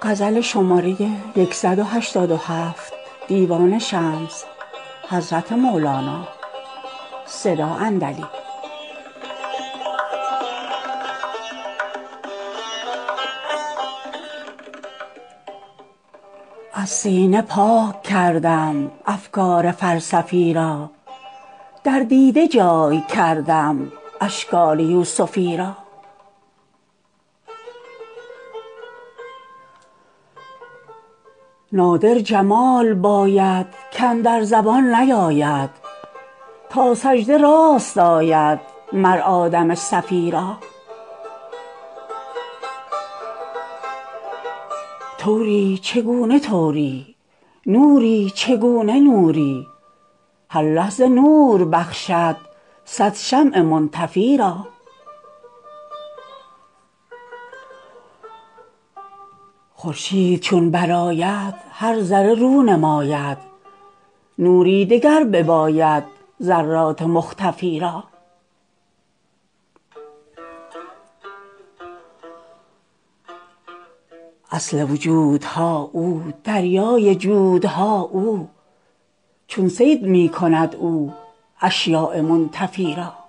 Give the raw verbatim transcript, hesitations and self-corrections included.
غزل شماره صد و هشتاد و هفت دیوان شمس حضرت مولانا صدا اندلی. از سینه پاک کردم افکار فلسفی را، در دیده جای کردم اشکال یوسفی را. نادر جمال باید کاندر زبان نیاید، تا سجده راست آید مر آدم صفی را. طوری چگونه طوری، نوری چگونه نوری، هر لحظه نور بخشد صد شمع منطفی را. خورشید چون برآید هر ذره رو نماید، نوری دگر بباید ذرات مختفی را. اصل وجودها او دریای جودها او، چون صید می کند او اشیاء منتفی را.